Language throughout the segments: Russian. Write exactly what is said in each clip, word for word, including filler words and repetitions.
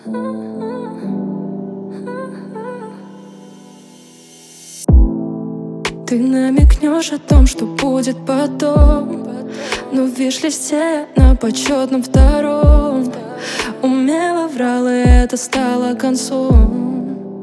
Ты намекнешь о том, что будет потом, но в виш-листе на почетном втором умело врал, и это стало концом.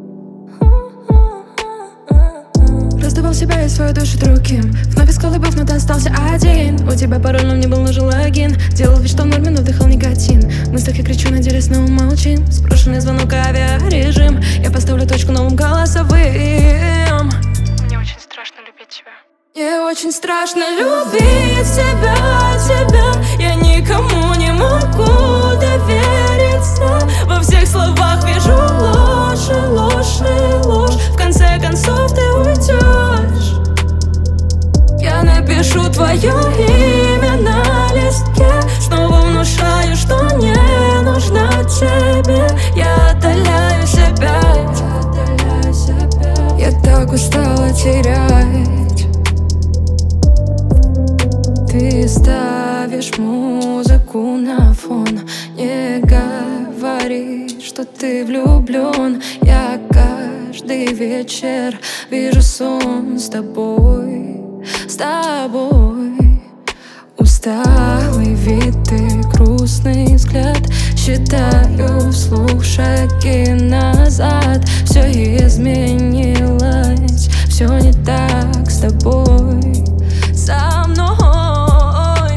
Раздавал себя и свою душу другим, вновь искал любовь, но ты остался один. У тебя паролем не был нужен логин. Делал вид, что в норме, но вдыхал никотин. В мыслях я кричу, на деле снова молчим. Спрошенный звонок, авиарежим. Я поставлю точку новым голосовым. Мне очень страшно любить тебя. Мне очень страшно любить тебя, тебя. Я никому не могу довериться. Во всех словах вижу ложь, и ложь, и ложь. В конце концов ты уйдешь. Я напишу твое имя на листке. Снова внушаю, что не нужна тебе. Я отдаляю себя, я отдаляю себя. Я так устала терять. Ты ставишь музыку на фон. Не говори, что ты влюблен. Я каждый вечер вижу сон с тобой, с тобой. Усталый вид и грустный взгляд. Считаю вслух шаги назад. Все изменилось, все не так с тобой, со мной.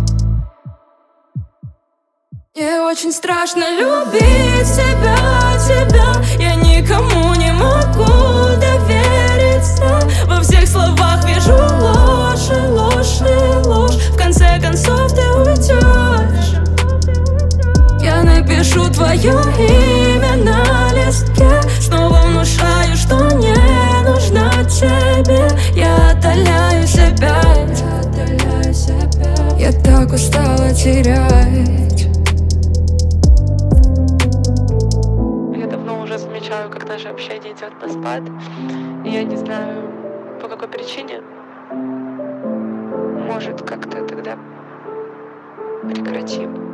Мне очень страшно любить тебя, тебя. Я никому не могу довериться. Во всех словах вижу ложь, и ложь, и ложь. В конце концов ты уйдешь. Я напишу твое имя на листке. Снова внушаю, что не нужна тебе. Я отдаляю себя, я отдаляю себя. Я так устала терять. Я давно уже замечаю, как наше общение идет на спад. И я не знаю, по какой причине. Может, как-то тогда прекратим.